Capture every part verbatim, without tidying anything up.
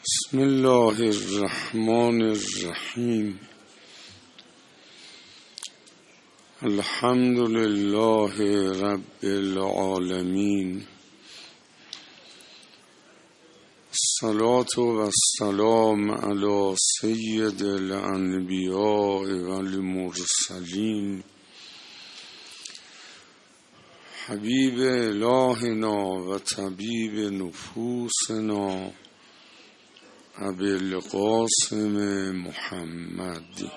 بسم الله الرحمن الرحیم. الحمد لله رب العالمین. الصلاة والسلام علی سید الانبیاء والمرسلین حبیب الهنا و طبیب نفوسنا ابی القاسم محمد.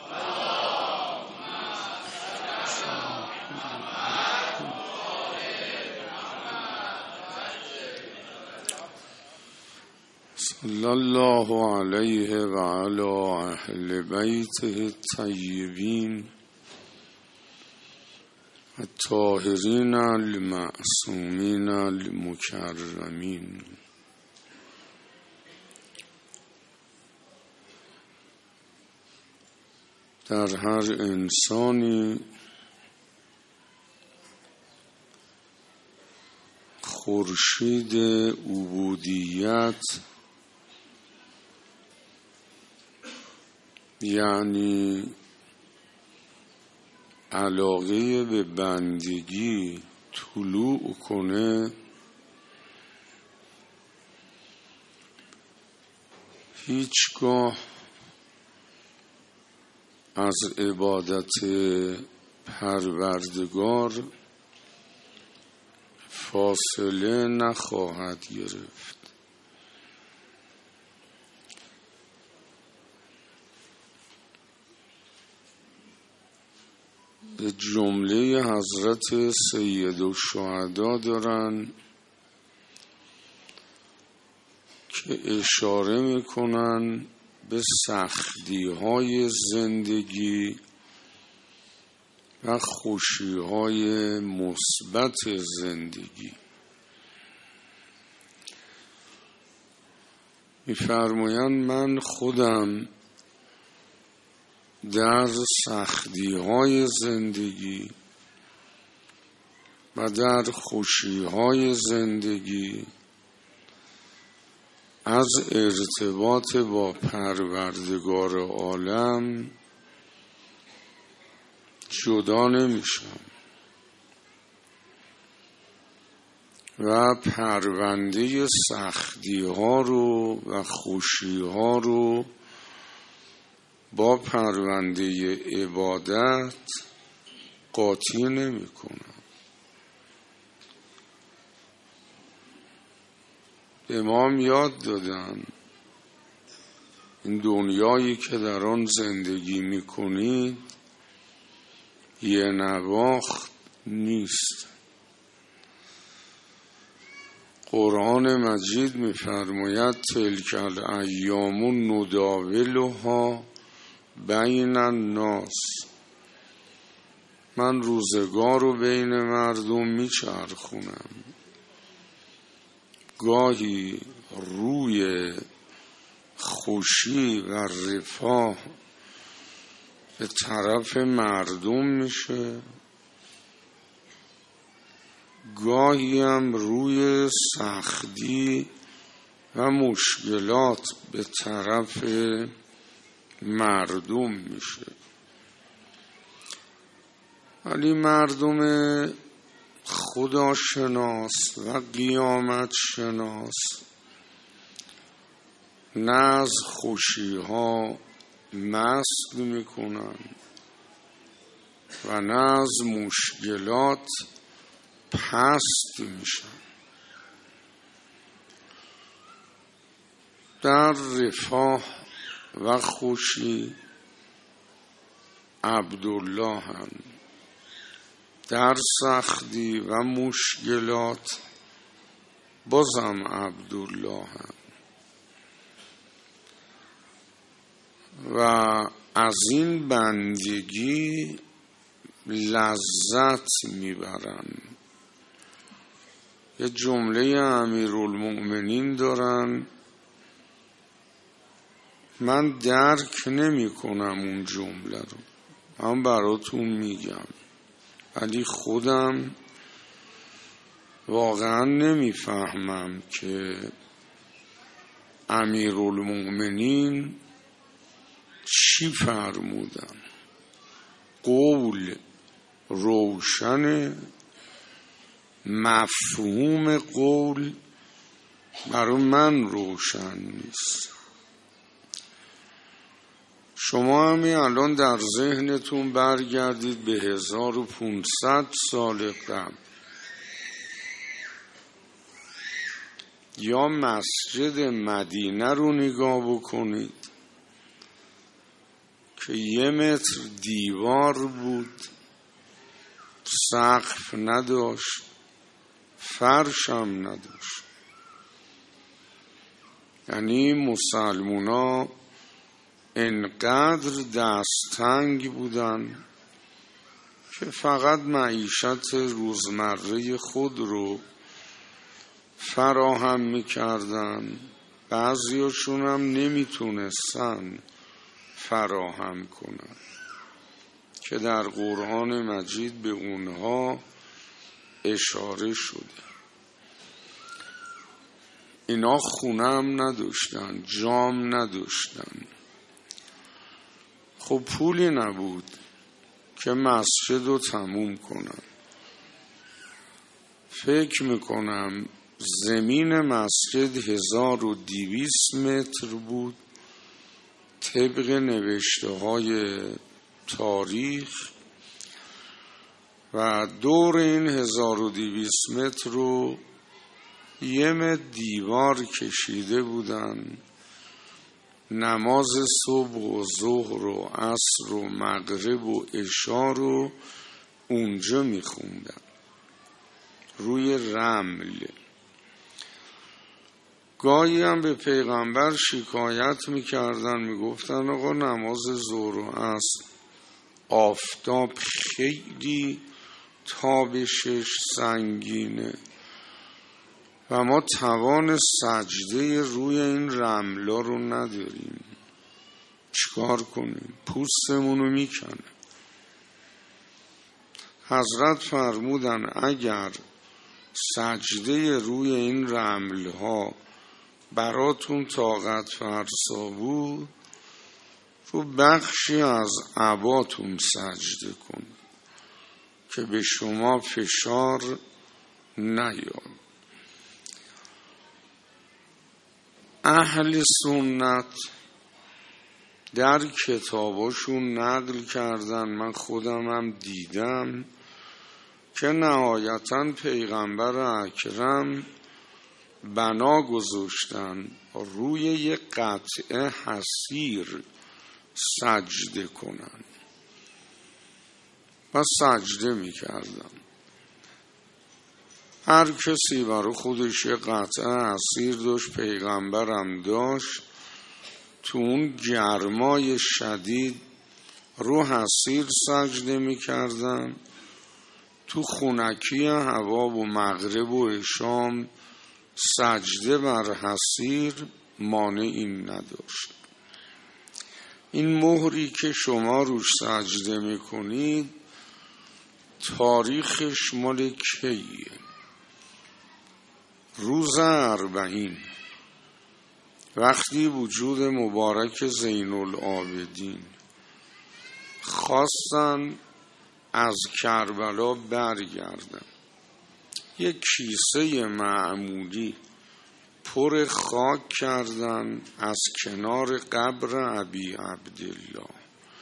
صلی الله علیه و علی اهل بیته الطیبین الطاهرین المعصومین المکرمین. در هر انسانی خورشید عبودیت، یعنی علاقه به بندگی طلوع کنه، هیچگاه از عبادت پروردگار فاصله نخواهد گرفت. به جمله حضرت سید الشهدا دارن که اشاره میکنن به سختی های زندگی و خوشی های مثبت زندگی. می‌فرمایند من خودم در سختی های زندگی و در خوشی های زندگی از ارتباط با پروردگار عالم جدا نمیشم و پرونده سختی ها رو و خوشی ها رو با پرونده عبادت قاطی نمی کنم. امام یاد دادن این دنیایی که در آن زندگی میکنید یه نواخت نیست. قرآن مجید میفرماید تلک الایام نداولها بین الناس، من روزگار رو بین مردم میچرخونم، گاهی روی خوشی و رفاه به طرف مردم میشه، گاهی هم روی سختی و مشکلات به طرف مردم میشه. ولی مردم خداشناس و قیامت شناس نه از خوشی ها مست میکنن و نه از مشکلات پست میشن. در رفاه و خوشی عبدالله هم، در سختی و مشکلات بازم عبدالله هم و از این بندگی لذت میبرن. یه جمله امیرالمؤمنین دارن، من درک نمی کنم اون جمله رو، من براتون میگم، ولی خودم واقعا نمیفهمم که امیرالمؤمنین چی فرمودن؟ قول روشن، مفهوم قول برای من روشن نیست. شما همین الان در ذهنتون برگردید به هزار و پانصد سال قبل، یا مسجد مدینه رو نگاه بکنید که یه متر دیوار بود، سقف نداشت، فرش هم نداشت. یعنی مسلمونا انقدر دستتنگ بودن که فقط معیشت روزمره خود رو فراهم میکردن، بعضیاشون هم نمیتونستن فراهم کنن که در قرآن مجید به اونها اشاره شده. اینا خونه هم نداشتن، جام نداشتن. خب پولی نبود که مسجد رو تموم کنن. فکر میکنم زمین مسجد هزار و دویست متر بود طبق نوشته های تاریخ، و دور این هزار و دویست متر رو یه متر دیوار کشیده بودن. نماز صبح و ظهر و عصر و مغرب و عشا رو اونجا میخوندن روی رمل. گاهی هم به پیغمبر شکایت میکردن، میگفتن آقا نماز ظهر و عصر آفتاب خیلی تابشش سنگینه و ما توان سجده روی این رملا رو نداریم، چیکار کنیم؟ پوستمونو میکنه. حضرت فرمودن اگر سجده روی این رملها براتون طاقت فرسا بود، رو بخشی از عباتون سجده کن که به شما فشار نیاد. اهل سنت در کتاباشون نقل کردن، من خودم هم دیدم، که نهایتاً پیغمبر اکرم بنا گذاشتن روی یک قطعه حصیر سجده کنن و سجده میکردن. هر کسی برای خودش یک قطعه حصیر داشت، پیغمبرم داشت. تو اون گرمای شدید رو حصیر سجده میکردن، تو خنکی هوا و مغرب و عشام سجده بر حصیر مانعی نداشت. این مهری که شما روش سجده میکنید تاریخش مال کیه؟ روز اربعین، وقتی وجود مبارک زین العابدین خواستن از کربلا برگردن، یک کیسه معمولی پر خاک کردن از کنار قبر ابی عبدالله،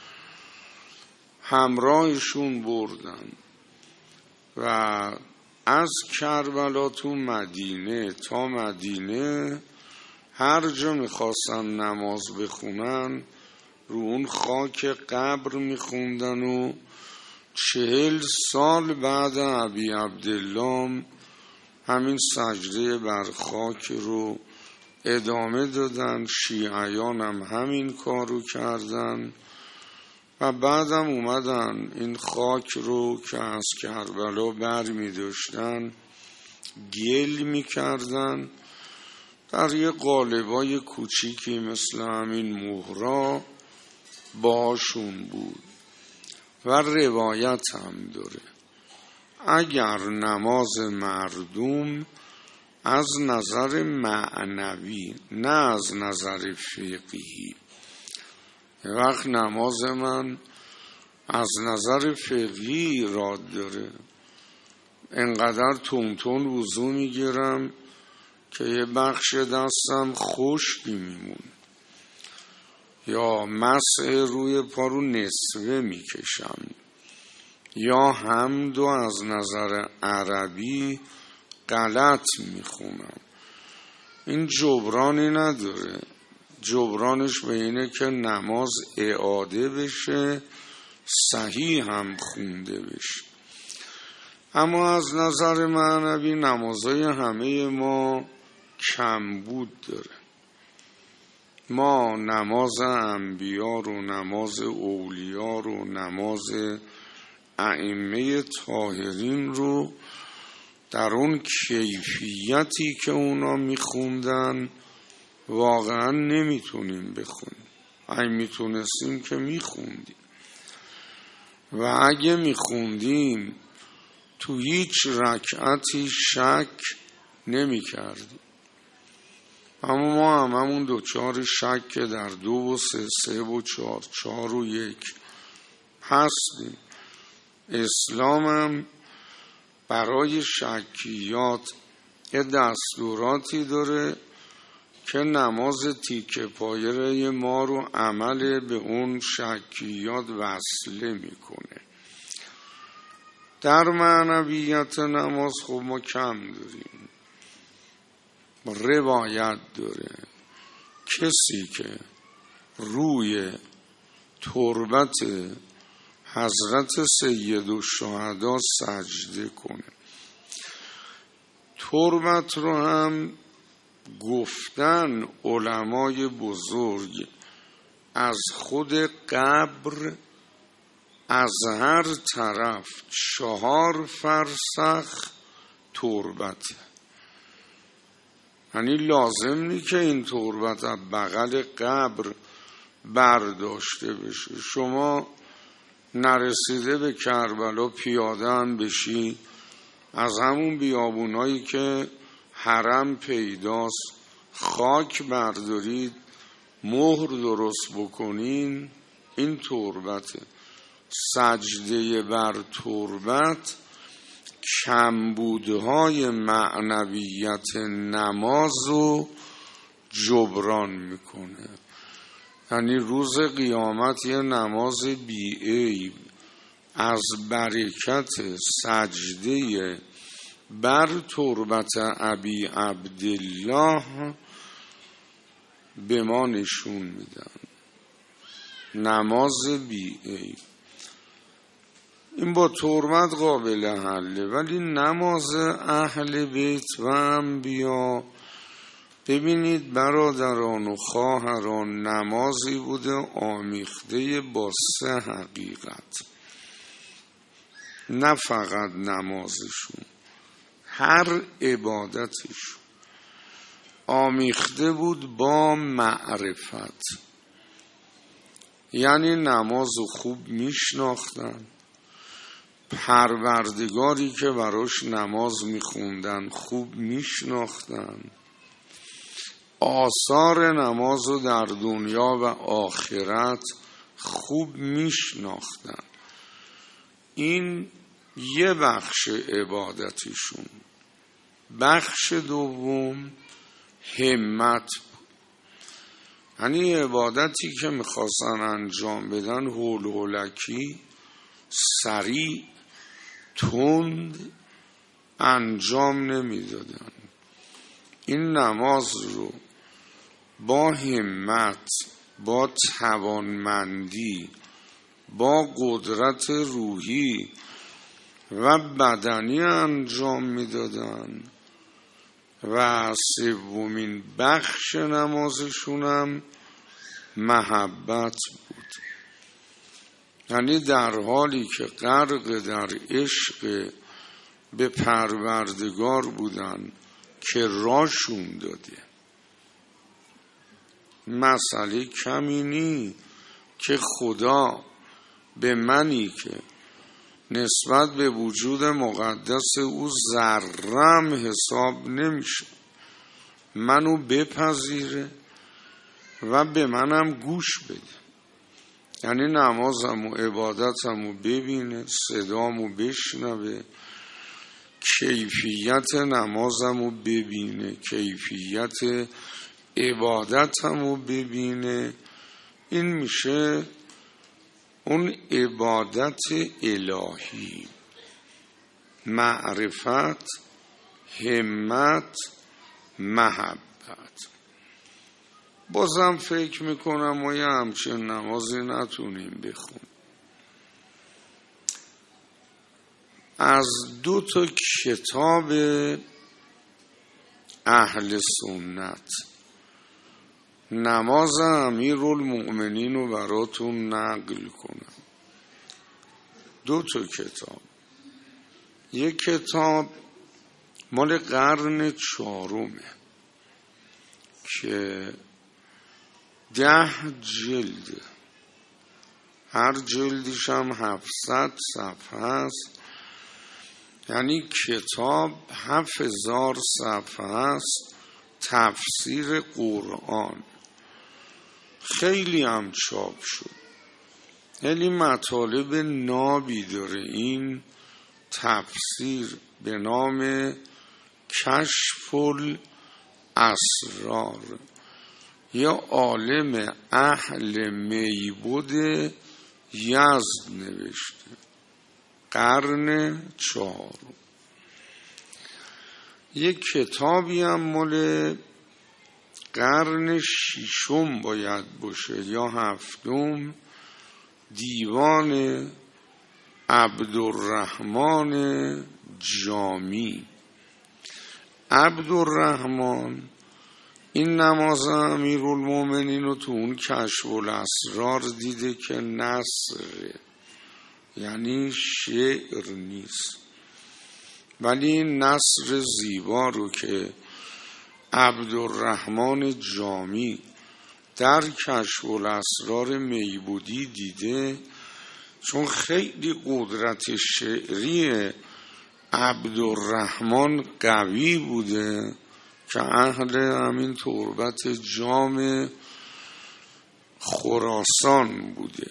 همراهشون بردن و از کربلا تو مدینه تا مدینه هر جا میخواستن نماز بخونن رو اون خاک قبر میخوندن و چهل سال بعد ابی عبدالله همین سجده بر خاک رو ادامه دادن. شیعیان هم همین کار رو کردن و بعدم اومدن این خاک رو که از کربلا بر می داشتن گل می کردن، در یه قالبای کوچیکی مثل همین مهرا باشون بود. و روایت هم داره اگر نماز مردم از نظر معنوی، نه از نظر فقهی. یه وقت نماز من از نظر فقهی راد داره، انقدر تون تون وضو میگیرم که یه بخش دستم خشکی میمون، یا مسح روی پا رو نصفه میکشم، یا حمد و از نظر عربی غلط میخونم. این جبرانی نداره. جبرانش به اینه که نماز اعاده بشه، صحیح هم خونده بشه. اما از نظر معنوی نمازهای همه ما کمبود داره. ما نماز انبیا رو، نماز اولیا رو، نماز ائمه طاهرین رو در اون کیفیتی که اونا میخوندن واقعا نمیتونیم بخونیم. اگه میتونستیم که میخوندیم، و اگه میخوندیم تو هیچ رکعتی شک نمیکردیم. اما ما هم همون دوچار شک که در دو و سه، سه و چهار، چهار و یک هستیم. اسلام هم برای شکیات یه دستوراتی داره که نماز تیکه پایه ما رو عمل به اون شکیات وصله میکنه. در معنویت نماز خب ما کم داریم. روایت داره کسی که روی تربت حضرت سید الشهدا سجده کنه. تربت رو هم گفتن علمای بزرگ از خود قبر از هر طرف چهار فرسخ تربته. یعنی لازم نی که این تربت از بغل قبر برداشته بشه. شما نرسیده به کربلا پیاده هم بشی، از همون بیابونایی که حرم پیداست خاک بردارید، مهر درست بکنین، این تربته. سجده بر تربت کمبودهای معنویت نماز رو جبران میکنه. یعنی روز قیامت یه نماز بی‌عیب از برکت سجده بر تربت ابی عبدالله به ما نشون میدن. نماز بی‌عیب این با تربت قابل حله، ولی نماز اهل بیت و انبیا، ببینید برادران و خواهران، نمازی بوده آمیخته با سه حقیقت. نه فقط نمازشون، هر عبادتشون آمیخته بود با معرفت. یعنی نماز خوب میشناختن، پروردگاری که براش نماز میخوندن خوب میشناختن، آثار نماز رو در دنیا و آخرت خوب میشناختن. این یه بخش عبادتشون. بخش دوم همت بود. یعنی عبادتی که میخواستن انجام بدن هول هولکی، سریع، تند انجام نمیدادن. این نماز رو با همت، با توانمندی، با قدرت روحی و بدنی انجام میدادن. و سومین بخش نمازشونم محبت بود. یعنی در حالی که غرق در عشق به پروردگار بودن که راشون داده. مسئله کمی نی که خدا به منی که نسبت به وجود مقدس او ذره‌ام حساب نمیشه. منو بپذیره و به منم گوش بده، یعنی نمازم و عبادتم رو ببینه، صدامو بشنوه، کیفیت نمازم رو ببینه، کیفیت عبادتم رو ببینه. این میشه اون عبادت الهی، معرفت، همت، محبت. بازم فکر میکنم ما یه همچین نمازی نتونیم بخونیم. از دو تا کتاب اهل سنت نماز امیرالمؤمنین رو براتون نقل کنم. دو تا کتاب. یک کتاب مال قرن چهارمه که ده جلده، هر جلدش هم هفتصد صفحه است، یعنی کتاب هفت هزار صفحه است، تفسیر قرآن. خیلی هم چاپ شد، خیلی مطالب نابی داره این تفسیر به نام کشف الاسرار. یا عالم اهل میبود یزد نوشته، قرن چهارم. یک کتابی هم مال قرن ششم باید باشه یا هفتم، دیوان عبدالرحمن جامی. عبدالرحمن این نماز امیرالمؤمنین رو تو اون کشف الاسرار دیده که نثره، یعنی شعر نیست، ولی این نثر زیبا رو که عبدالرحمن جامی در کشف الاسرار میبودی دیده، چون خیلی قدرت شعری عبدالرحمن قوی بوده که اهل همین تربت جام خراسان بوده،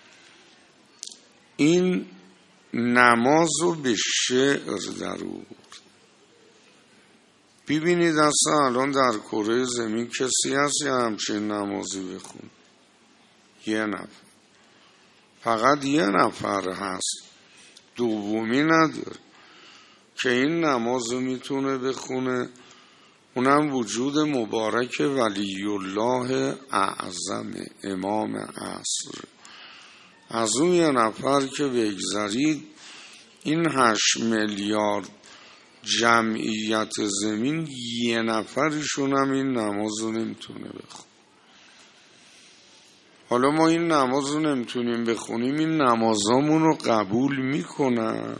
این نماز رو به شعر در آورد. ببینید اصلا الان در کره زمین کسی هست یا همچین نمازی بخون؟ یه نفر، فقط یه نفر هست، دومی نداره که این نماز رو میتونه بخونه. اونم وجود مبارک ولی الله اعظم امام عصر. از اون یه نفر که بگذارید، این هشت میلیارد جمعیت زمین یه نفرشون هم این نماز رو نمیتونه بخونه. حالا ما این نماز رو نمیتونیم بخونیم، این نمازامون رو قبول میکنن؟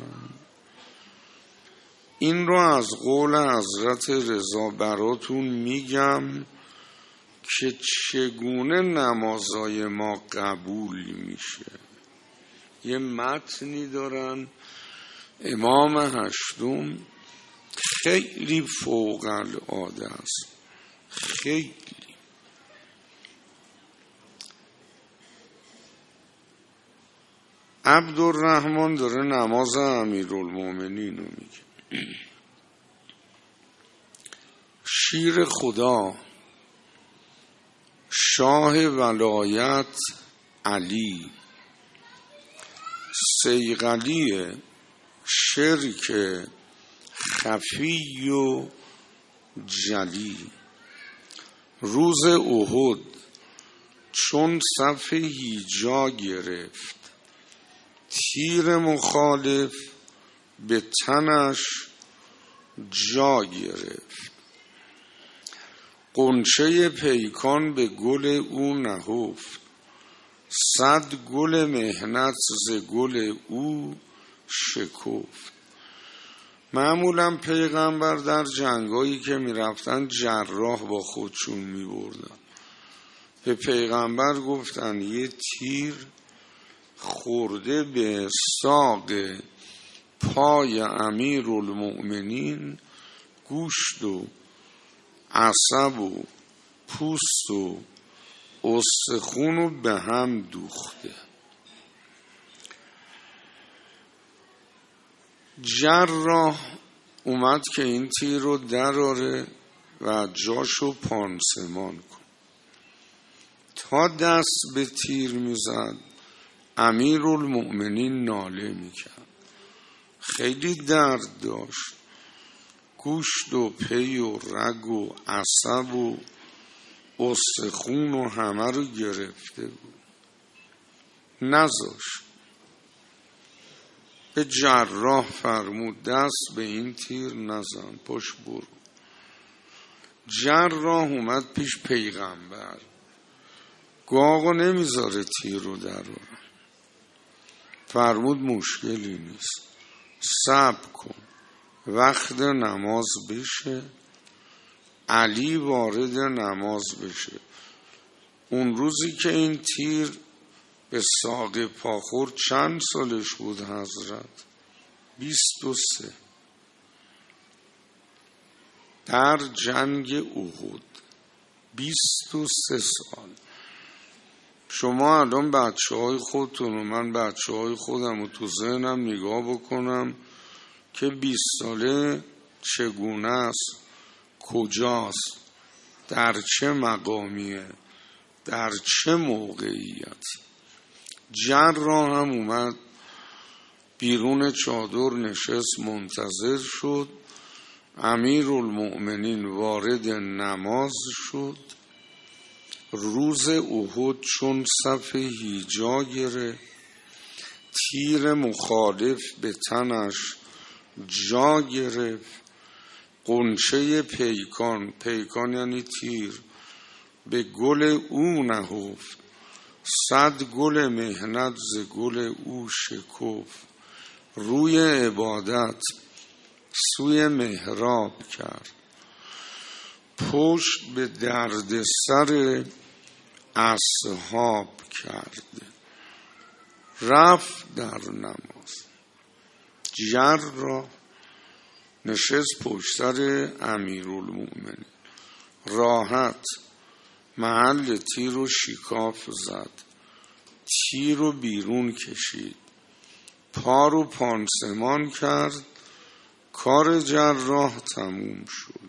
این رو از قول حضرت رضا براتون میگم که چگونه نمازای ما قبول میشه. یه متنی دارن امام هشتم، خیلی فوق العاده است، خیلی. عبدالرحمن داره نماز امیرالمؤمنین رو میگه. شیر خدا، شاه ولایت علی، صیقلی شرک خفی و جلی، روز احد چون صف هیجا گرفت، تیر مخالف به تنش جا گرفت، غنچه پیکان به گل او نهفت، صد گل مهنت ز گل او شکفت. معمولا پیغمبر در جنگایی که می رفتن جراح با خودشون می بردن. به پیغمبر گفتن یه تیر خورده به ساق پای امیرالمؤمنین گوشت و عصب و پوست و استخون رو به هم دوخته. جراح اومد که این تیر رو دراره و جاشو پانسمان کن. تا دست به تیر میزد امیرالمؤمنین ناله میکرد، خیلی درد داشت، گوشت و پی و رگ و عصب و استخون و همه رو گرفته بود. نذاشت. به جراح فرمود دست به این تیر نزن، پشت برو. جراح اومد پیش پیغمبر، گو آقا نمیذاره تیر رو درارم. فرمود مشکلی نیست، صبر کن، وقت نماز بشه، علی وارد نماز بشه. اون روزی که این تیر به ساق پا خورد چند سالش بود حضرت؟ بیست و سه. در جنگ احد بیست و سه سال. شما الان بچه های خودتون و من بچه های خودم و تو ذهنم نگاه بکنم که بیست ساله چگونه است، کجاست، در چه مقامیه، در چه موقعیتی. جراح هم اومد بیرون چادر نشست منتظر شد. امیرالمؤمنین وارد نماز شد. روز احد چون صف هیجا گرفت، تیر مخالف به تنش جا گرفت. قنچه پیکان، پیکان یعنی تیر، به گل او نهفت. صد گل مهنت ز گل او شکفت. روی عبادت سوی محراب کرد، پشت به درد سر اصحاب کرد. رفت در نماز. جراح نشست پشت سر امیرالمؤمنین، راحت محل تیر رو شکاف زد، تیر رو بیرون کشید، پا رو پانسمان کرد. کار جراح تموم شد.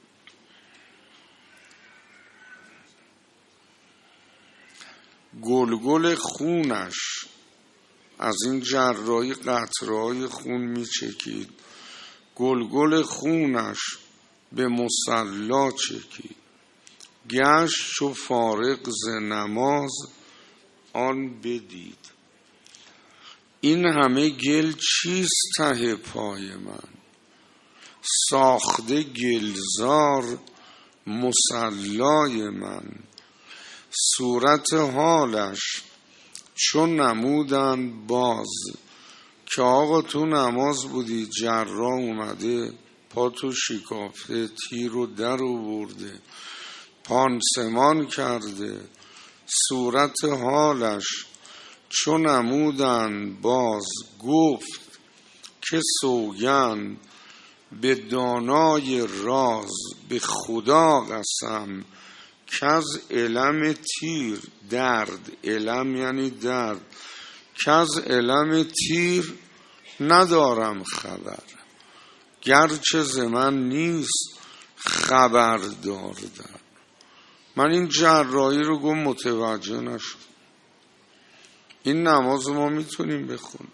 گلگل خونش از این جراحی قطره‌های خون میچکید. گلگل خونش به مصلا چکید. گشت چو فارغ ز نماز آن بدید. این همه گل چیست ته پای من؟ ساخته گلزار مصلای من. صورت حالش چون نمودن باز، که آقا تو نماز بودی، جراح اومده پا تو شکافته، تیر رو در آورده، پانسمان کرده. صورت حالش چون نمودن باز، گفت که سوگند به دانای راز. به خدا قسم که از علم تیر درد، علم یعنی درد، که از علم تیر ندارم خبر. گرچه ز من نیست خبر داردن. من این جراحی رو گم متوجه نشد. این نماز ما میتونیم بخونیم؟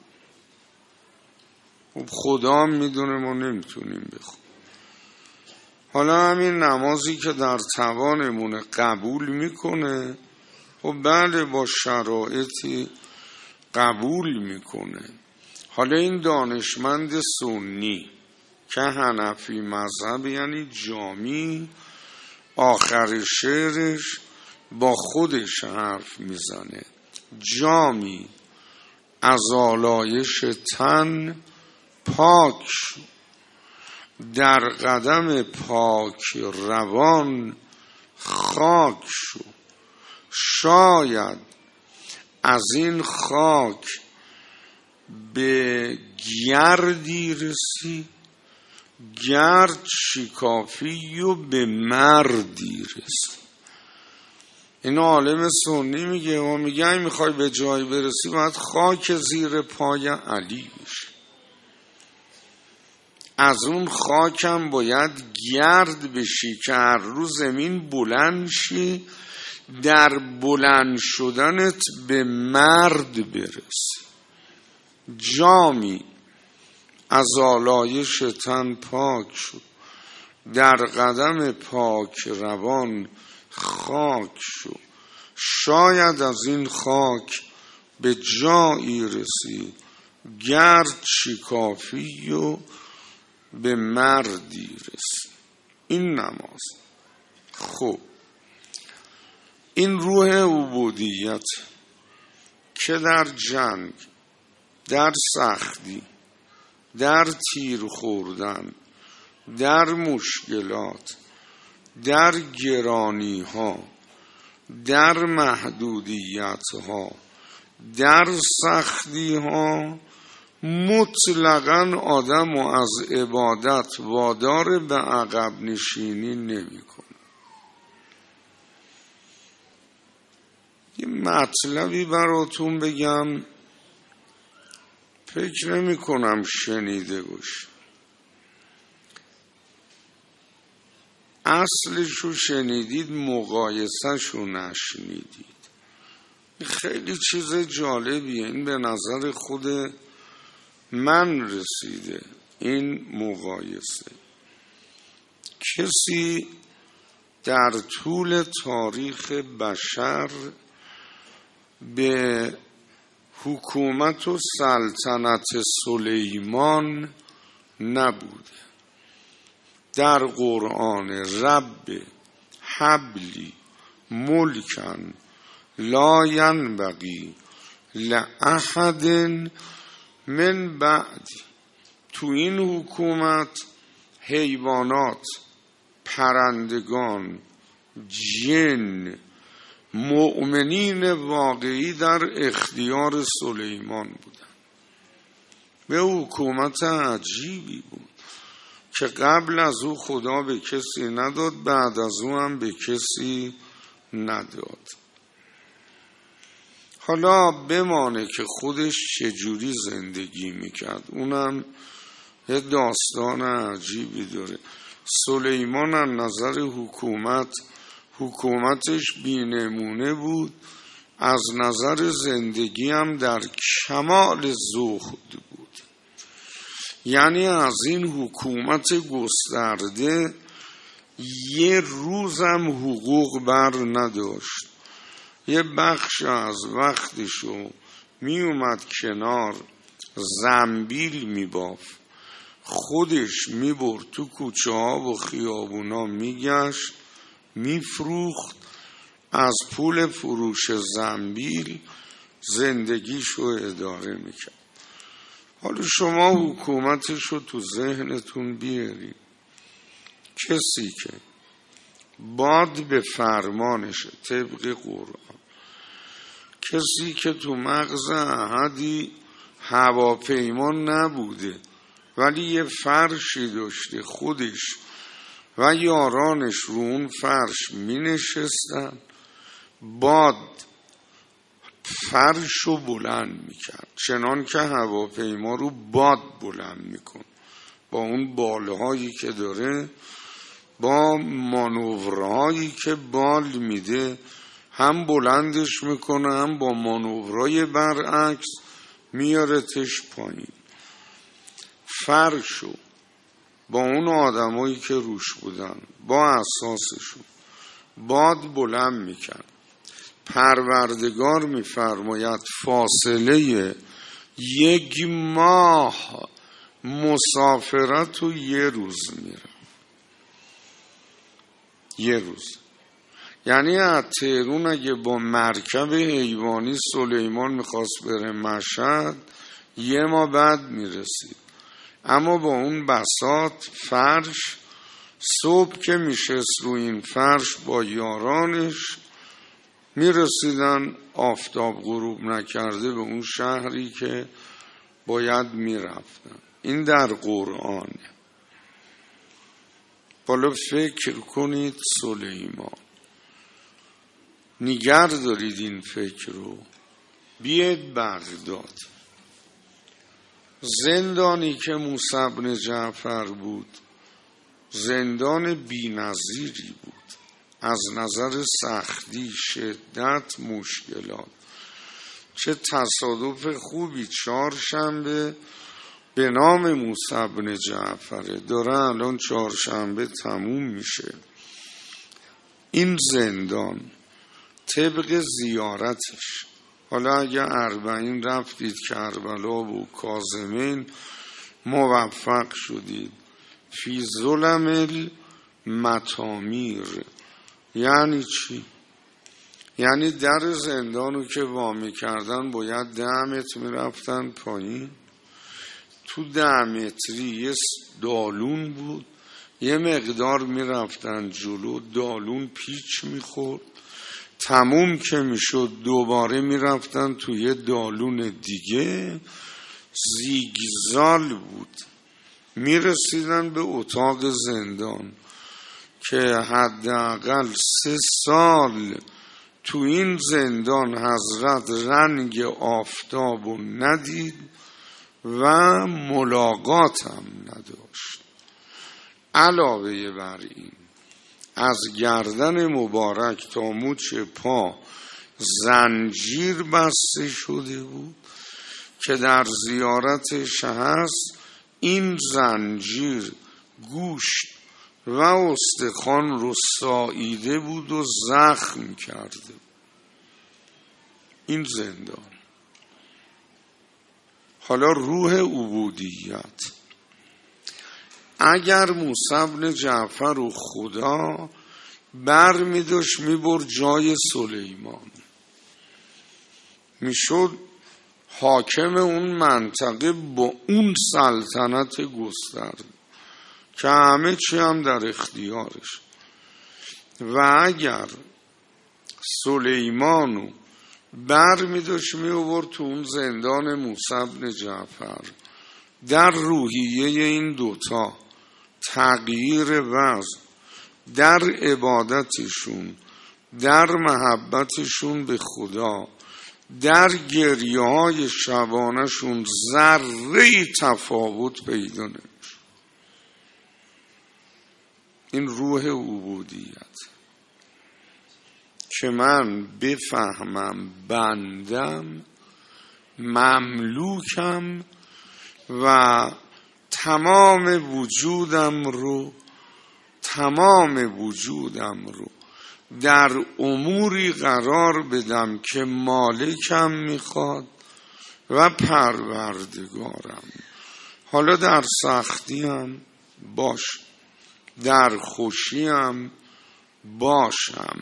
خب خدا هم میدونه ما نمیتونیم بخونیم. حالا همین نمازی که در توانمونه قبول میکنه، خب بله با شرایطی قبول میکنه. حالا این دانشمند سنی که حنفی مذهب یعنی جامی، آخر شعرش با خودش حرف میزنه. جامی از آلایش تن پاک شو، در قدم پاک روان خاک شو. شاید از این خاک به گردی رسی، گرد شکافی و به مردی رسی. این عالم سنی میگه و میگه این میخوای به جایی برسی باید خاک زیر پای علی بشی. از اون خاکم باید گرد بشی که هر روز زمین بلند شی، در بلند شدنت به مرد برسی. جامی از آلایش تن پاک شد، در قدم پاک روان خاک شد. شاید از این خاک به جایی رسی، گرد شکافی و به مردی رسی. این نماز. خب این روح عبودیت که در جنگ، در سختی، در تیر خوردن، در مشکلات، در گرانی ها، در محدودیت ها، در سختی ها مطلقاً آدم و از عبادت وادار به عقب نشینی نمی کنه. یه مطلبی براتون بگم، فکر نمی کنم شنیده باشه. اصلشو شنیدید، مقایسهشو نشنیدید. خیلی چیز جالبیه. این به نظر خود من رسیده این مقایسه. کسی در طول تاریخ بشر به حکومت و سلطنت سلیمان نبوده. در قرآن رب حبلی ملکن لا ینبغی لأحد من بعدی، تو این حکومت حیوانات، پرندگان، جن، مؤمنین واقعی در اختیار سلیمان بودن. به حکومت عجیبی بود که قبل از او خدا به کسی نداد، بعد از او هم به کسی نداد. حالا بمانه که خودش چجوری زندگی میکرد، اونم یه داستان عجیبی داره. سلیمان از نظر حکومت حکومتش بی‌نمونه بود، از نظر زندگی هم در کمال زهد بود. یعنی از این حکومت گسترده یه روزم حقوق بر نداشت. یه بخش از وقتشو می اومد کنار، زنبیل می بافت، خودش می برد تو کوچه ها و خیابونا می گشت، می فروخت، از پول فروش زنبیل زندگیشو اداره می کرد. حالا شما حکومتشو تو ذهنتون بیارید. کسی که باد به فرمانشه طبق قرآن، کسی که تو مغز احدی هواپیما نبوده ولی یه فرشی داشته، خودش و یارانش رو اون فرش می نشستن، باد فرش رو بلند می کرد، چنان که هواپیما رو باد بلند می کن با اون بالهایی که داره، با مانورهایی که بال میده، هم بلندش میکنه هم با مانورهای برعکس میارتش پایین. فرشو با اون آدمایی که روش بودن با اساسشون باد بلند میکرد. پروردگار میفرماید فاصله یک ماه مسافرت و یه روز میره. یه روز. یعنی از تهران اگه با مرکب حیوانی سلیمان میخواست بره مشهد یه ماه بعد میرسید، اما با اون بساط فرش، صبح که میشست رو این فرش با یارانش میرسیدن آفتاب غروب نکرده به اون شهری که باید میرفتن. این در قرآن. بالا فکر کنید سلیمان، نگر دارید این فکر رو. بیاید بغداد، زندانی که موسی بن جعفر بود زندان بی‌نظیری بود از نظر سختی، شدت، مشکلات. چه تصادف خوبی، چهارشنبه به نام موسی بن جعفره، داره الان چهارشنبه تموم میشه. این زندان طبق زیارتش، حالا اگه اربعین رفتید کربلا و کاظمین موفق شدید، فی ظلم المطامیر یعنی چی؟ یعنی در زندانو که وامی کردن باید ده متر میرفتن پایین. تو ده متری یه دالون بود، یه مقدار میرفتن جلو، دالون پیچ میخورد، تموم که میشد دوباره میرفتن توی دالون دیگه، زیگزال بود. میرسیدن به اتاق زندان که حداقل سه سال تو این زندان حضرت رنگ آفتاب رو ندید و ملاقات هم نداشت. علاوه بر این از گردن مبارک تا مچ پا زنجیر بسته شده بود که در زیارتش هست این زنجیر گوشت و استخوان رو ساییده بود و زخم کرده. این زندان. حالا روح عبودیت، اگر موسی بن جعفر و خدا بر می داشت می بر جای سلیمان، می شد حاکم اون منطقه با اون سلطنت گسترده که همه چی هم در اختیارش. و اگر سلیمانو بر می داشت می آورد تو اون زندان موسی بن جعفر، در روحیه این دوتا تغییر وضع، در عبادتشون، در محبتشون به خدا، در گریه های شبانشون ذره تفاوت پیدا نمیشه. این روح عبودیت که من بفهمم بندم، مملوکم و تمام وجودم رو تمام وجودم رو در اموری قرار بدم که مالکم میخواد و پروردگارم. حالا در سختی هم باش، در خوشی هم باشم.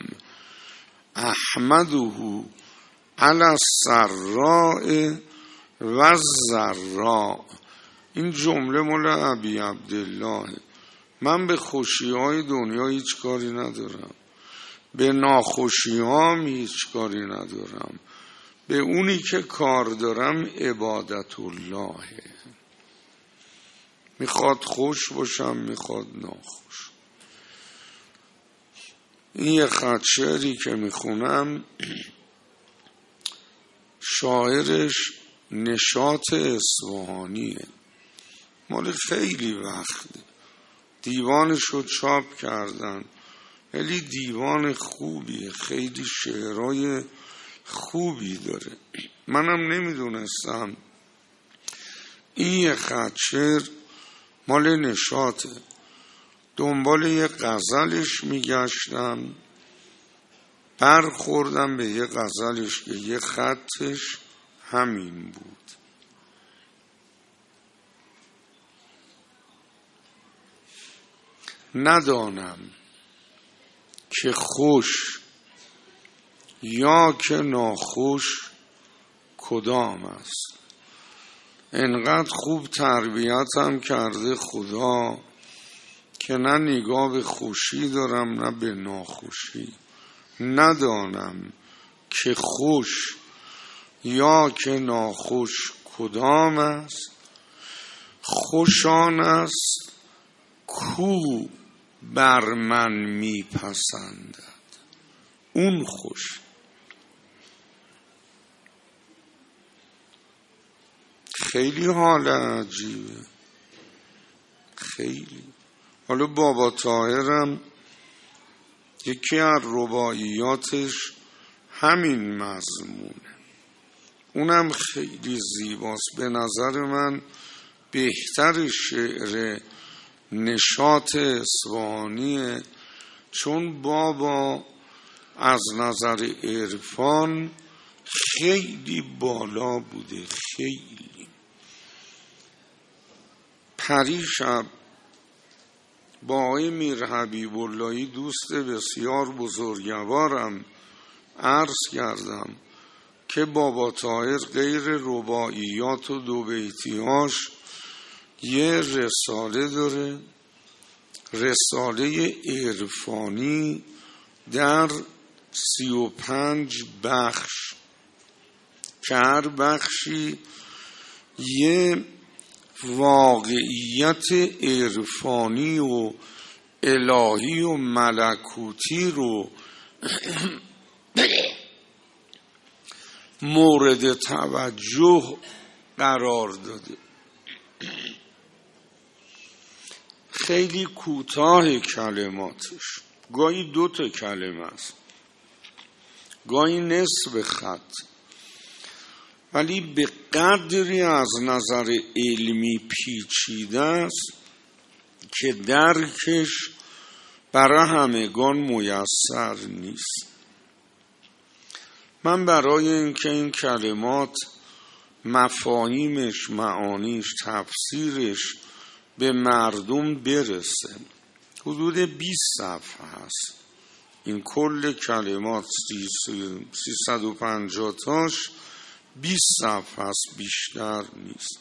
احمده علی السراء و الضراء. این جمله مال ابی عبدالله. من به خوشی های دنیا هیچ کاری ندارم، به ناخوشی هام هیچ کاری ندارم، به اونی که کار دارم عبادت اللهه. میخواد خوش باشم، میخواد ناخوش. این یه خط شعری که میخونم شاعرش نشاط اصفهانیه، مال خیلی وقته، دیوانشو چاپ کردن، خیلی دیوان خوبیه، خیلی شعرهای خوبی داره. منم نمیدونستم این یه خط شعر مال نشاطه. دنبال یه غزلش میگشتم، برخوردم به یه غزلش که یه خطش همین بود. ندانم که خوش یا که ناخوش کدام است، انقدر خوب تربیتم کرده خدا که نه نگاه به خوشی دارم نه به ناخوشی. ندانم که خوش یا که ناخوش کدام است؟ خوشان است کو بر من میپسندد. اون خوش. خیلی حال عجیبه، خیلی. حالا بابا طاهرم یکی از رباعیاتش همین مضمونه، اونم خیلی زیباست. به نظر من بهتر شعر نشاط اصفهانیه، چون بابا از نظر عرفان خیلی بالا بوده. خیلی پریشب با آقای میر حبیب اللهی دوست بسیار بزرگوارم عرض کردم که بابا طاهر غیر رباعیات و دو بیتیاش یه رساله داره، رساله عرفانی در سی و پنج بخش که هر بخشی یه واقعیت عرفانی و الهی و ملکوتی رو مورد توجه قرار داده. خیلی کوتاه کلماتش، گاهی دو تا کلمه است، گاهی نصف خط، ولی به قدری از نظر علمی پیچیده است که درکش برای همگان میسر نیست. من برای اینکه این کلمات مفاهیمش، معانیش، تفسیرش به مردم برسه، حدود بیست صفحه هست. این کل کلمات سیصد و پنجاه تاش بیست صفحه هست، بیشتر نیست.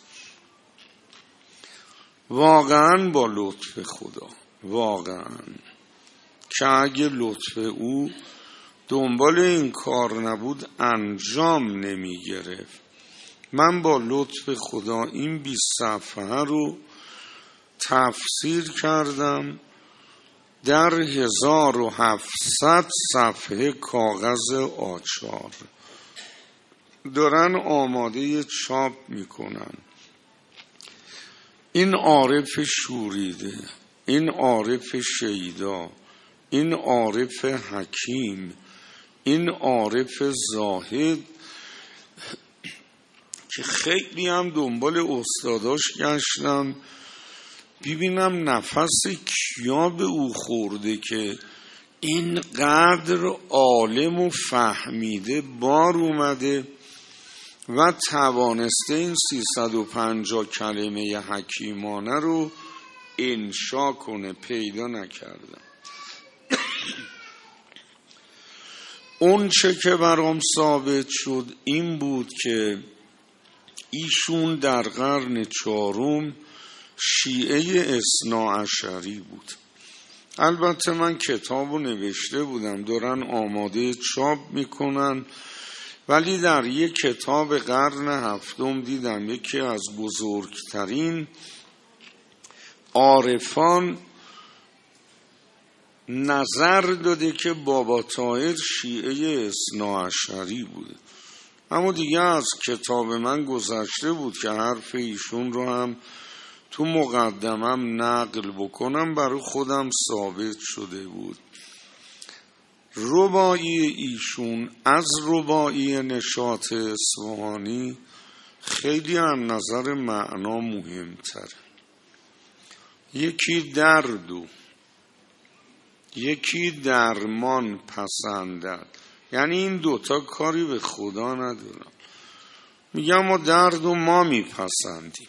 واقعا با لطف خدا، واقعا که اگه لطف او دنبال این کار نبود انجام نمی گرفت. من با لطف خدا این بیست صفحه رو تفسیر کردم در هزار و هفتصد صفحه کاغذ آچار. دارن آماده چاپ میکنن. این عارف شوریده، این عارف شیدا، این عارف حکیم، این عارف زاهد که خیلی هم دنبال استاداش گشتم ببینم نفس کیا به او خورده که اینقدر عالم و فهمیده بار اومده و توانسته این سیصد و پنجاه کلمه حکیمانه رو انشا کنه. پیدا نکردم. اون چه که برام ثابت شد این بود که ایشون در قرن چهارم شیعه اثنا عشری بود. البته من کتابو نوشته بودم، دارن آماده چاپ میکنن، ولی در یک کتاب قرن هفتم دیدم یکی از بزرگترین عارفان نظر داده که بابا طاهر شیعه اثنا عشری بوده. اما دیگه از کتاب من گذشته بود که حرف ایشون رو هم تو مقدمم نقل بکنم، برای خودم ثابت شده بود. رباعی ایشون از رباعی نشاط اصفهانی خیلی از نظر معنا مهمتره. یکی درد و یکی درمان پسندد، یعنی این دوتا کاری به خدا ندارم. میگم ما درد و ما میپسندیم،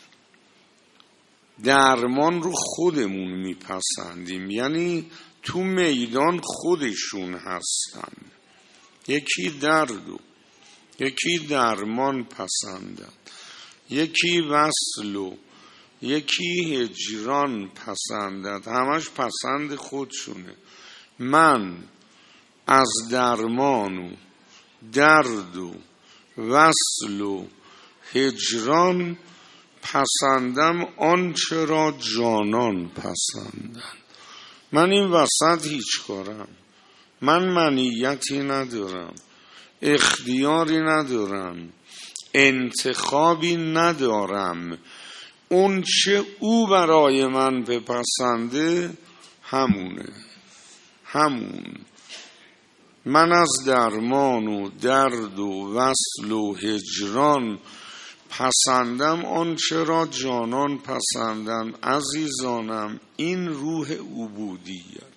درمان رو خودمون میپسندیم، یعنی تو میدان خودشون هستن. یکی درد و یکی درمان پسندد، یکی وصل و یکی هجران پسندد. همش پسند خودشونه. من از درمان و درد و وصل و هجران پسندم آنچه را جانان پسندن. من این وسط هیچ کارم، من منیتی ندارم، اختیاری ندارم، انتخابی ندارم. اون چه او برای من بپسنده همونه، همون. من از درمان و درد و وصل و هجران پسندم آنچه را جانان پسندم. عزیزانم، این روح عبودیت،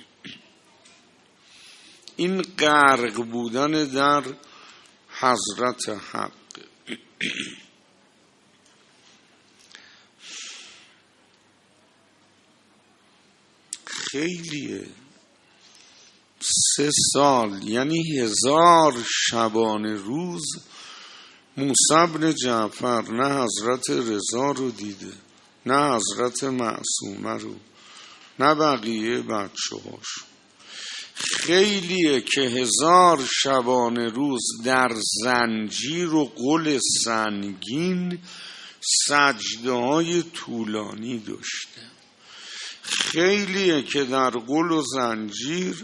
این غرق بودن در حضرت حق. خیلیه، سه سال یعنی هزار شبانه روز موسی بن جعفر نه حضرت رضا رو دیده، نه حضرت معصومه رو، نه بقیه بچه هاشو. خیلیه که هزار شبانه روز در زنجیر و غل سنگین سجده های طولانی داشته. خیلیه که در غل و زنجیر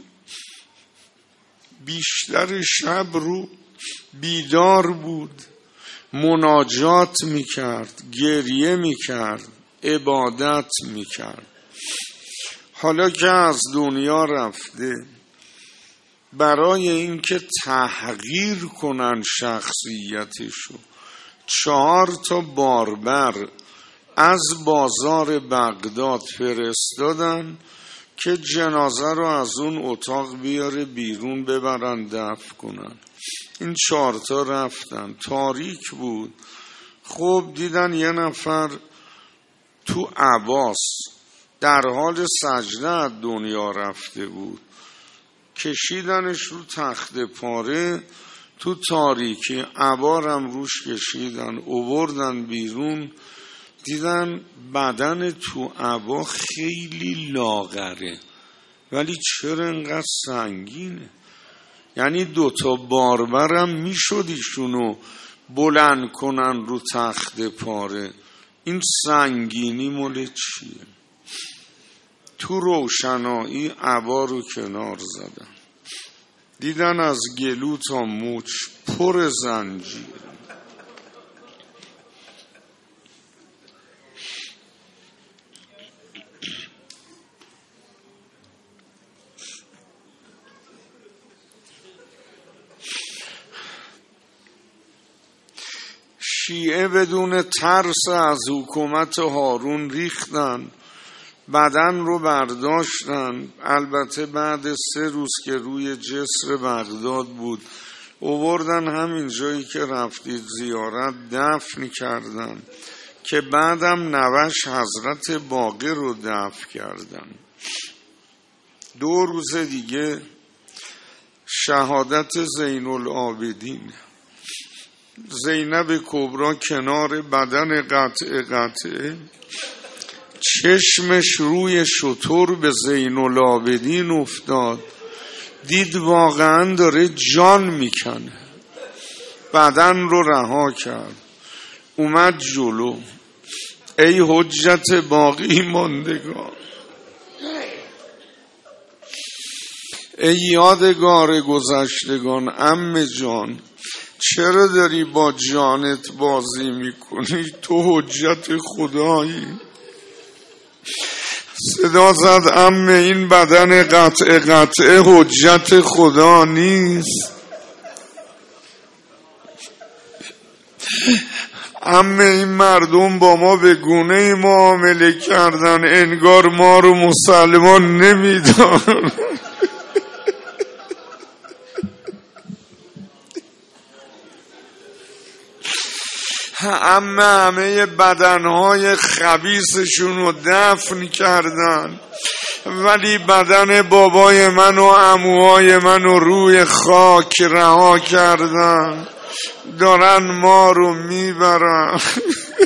بیشتر شب رو بیدار بود، مناجات میکرد، گریه میکرد، عبادت میکرد. حالا که از دنیا رفته، برای اینکه تحقیر کنن شخصیتشو، چهار تا باربر از بازار بغداد فرستادن که جنازه رو از اون اتاق بیاره بیرون ببرن دفن کنن. این چهارتا رفتن، تاریک بود. خب دیدن یه نفر تو عباس در حال سجده از دنیا رفته بود، کشیدنش رو تخت پاره تو تاریکی، عبارم روش کشیدن، آوردن بیرون. دیدن بدن تو عبا خیلی لاغره، ولی چرا انقدر سنگینه؟ یعنی دوتا باربرم میشد ایشونو بلند کنن رو تخت پاره. این سنگینی مال چیه؟ تو روشنایی عبا رو کنار زدن، دیدن از گلو تا مچ پر زنجیر. شیعه بدون ترس از حکومت هارون ریختن، بدن رو برداشتن. البته بعد سه روز که روی جسر بغداد بود، آوردن همین جایی که رفتید زیارت دفن کردن، که بعدم نوش حضرت باقر رو دفن کردن. دو روز دیگه شهادت زین العابدین. زینب کبرا کنار بدن قطعه قطعه، چشمش روی شتر به زین العابدین افتاد، دید واقعا داره جان میکنه. بدن رو رها کرد، اومد جلو. ای حجت باقی ماندگان، ای یادگار گذشتگان، عم جان چرا داری با جانت بازی میکنی؟ تو حجت خدایی. صدا زد عمه این بدن قطعه قطعه حجت خدا نیست. عمه این مردم با ما به گونه معامله کردن انگار ما رو مسلمان نمیدان. اما همه بدنهای خبیثشون رو دفن کردن، ولی بدن بابای من و عموهای من رو روی خاک رها کردن. دارن ما رو میبرن.